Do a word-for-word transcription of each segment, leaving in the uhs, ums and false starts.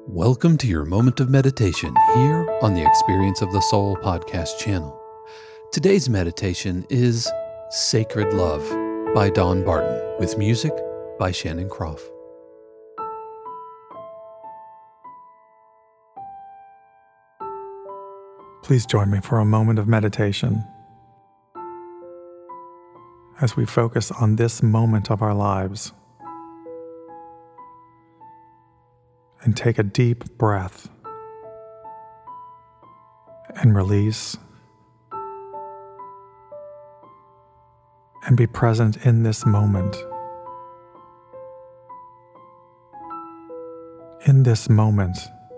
Welcome to your moment of meditation here on the Experience of the Soul podcast channel. Today's meditation is Sacred Love by Don Barton with music by Shannon Croft. Please join me for a moment of meditation as we focus on this moment of our lives. And take a deep breath and release, and be present in this moment. In this moment,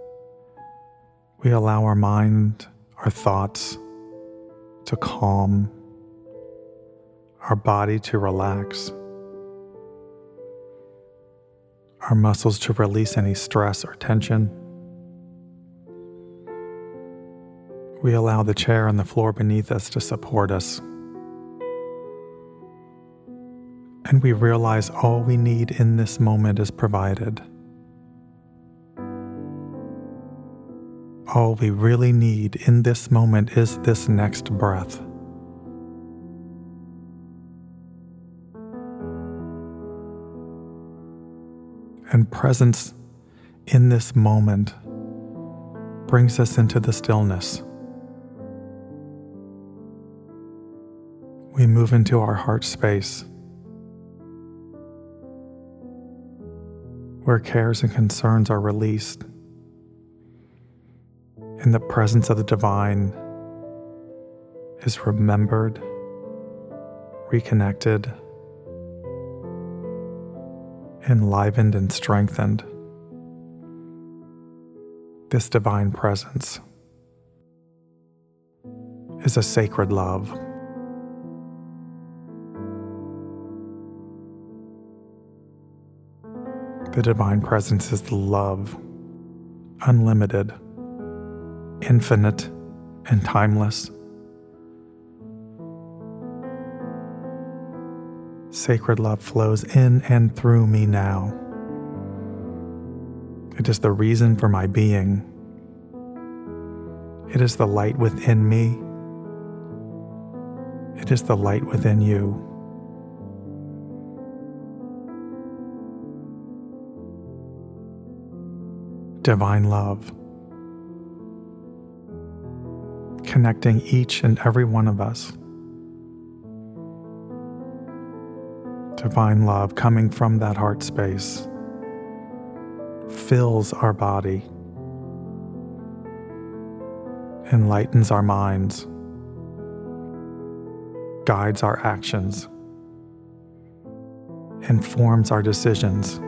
we allow our mind, our thoughts to calm, our body to relax, our muscles to release any stress or tension. We allow the chair and the floor beneath us to support us. And we realize all we need in this moment is provided. All we really need in this moment is this next breath. And presence in this moment brings us into the stillness. We move into our heart space, where cares and concerns are released. In the presence of the divine is remembered, reconnected, enlivened and strengthened. This divine presence is a sacred love. The divine presence is the love, unlimited, infinite, and timeless. Sacred love flows in and through me now. It is the reason for my being. It is the light within me. It is the light within you. Divine love, connecting each and every one of us. Divine love coming from that heart space fills our body, enlightens our minds, guides our actions, informs our decisions.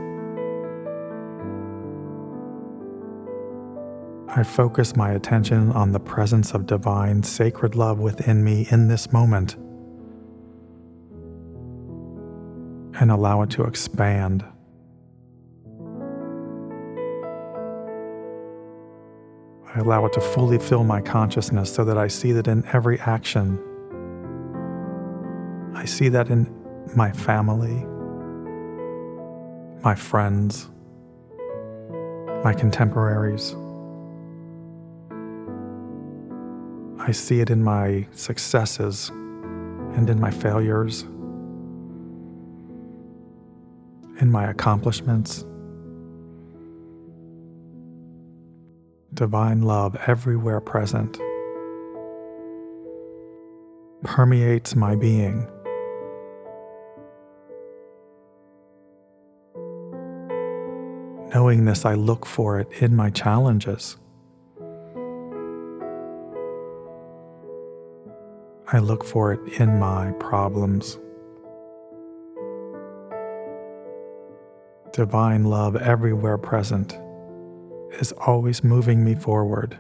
I focus my attention on the presence of divine, sacred love within me in this moment, and allow it to expand. I allow it to fully fill my consciousness so that I see that in every action. I see that in my family, my friends, my contemporaries. I see it in my successes and in my failures, in my accomplishments. Divine love everywhere present permeates my being. Knowing this, I look for it in my challenges. I look for it in my problems. Divine love everywhere present is always moving me forward.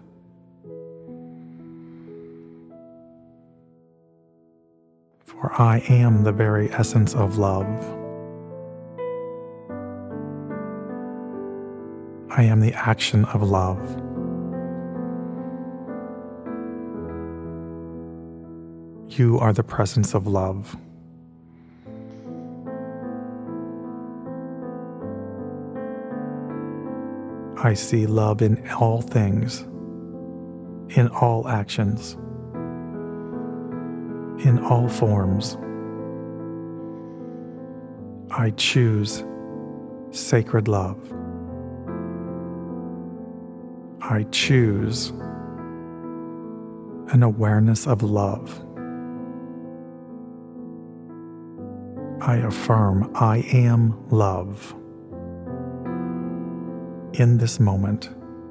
For I am the very essence of love. I am the action of love. You are the presence of love. I see love in all things, in all actions, in all forms. I choose sacred love. I choose an awareness of love. I affirm I am love in this moment,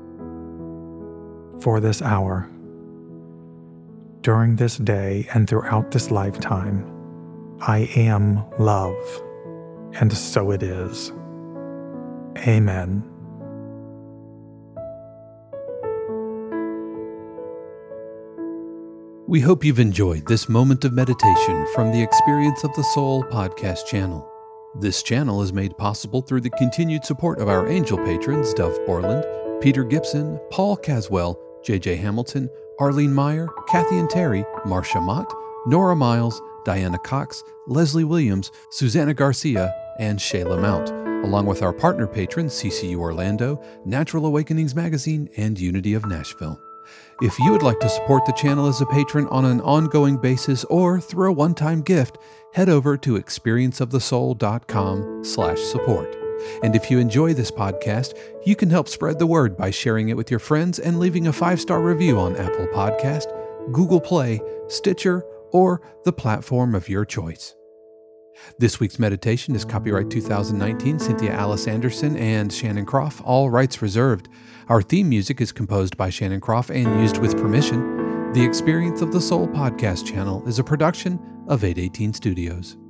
for this hour, during this day, and throughout this lifetime. I am love, and so it is. Amen. We hope you've enjoyed this moment of meditation from the Experience of the Soul podcast channel. This channel is made possible through the continued support of our angel patrons Dove Borland, Peter Gibson, Paul Caswell, J J Hamilton, Arlene Meyer, Kathy and Terry, Marcia Mott, Nora Miles, Diana Cox, Leslie Williams, Susanna Garcia, and Shayla Mount, along with our partner patrons C C U Orlando, Natural Awakenings Magazine, and Unity of Nashville. If you would like to support the channel as a patron on an ongoing basis or through a one-time gift, head over to experienceofthesoul.com slash support. And if you enjoy this podcast, you can help spread the word by sharing it with your friends and leaving a five-star review on Apple Podcast, Google Play, Stitcher, or the platform of your choice. This week's meditation is copyright two thousand nineteen, Cynthia Alice Anderson and Shannon Croft, all rights reserved. Our theme music is composed by Shannon Croft and used with permission. The Experience of the Soul podcast channel is a production of eight eighteen Studios.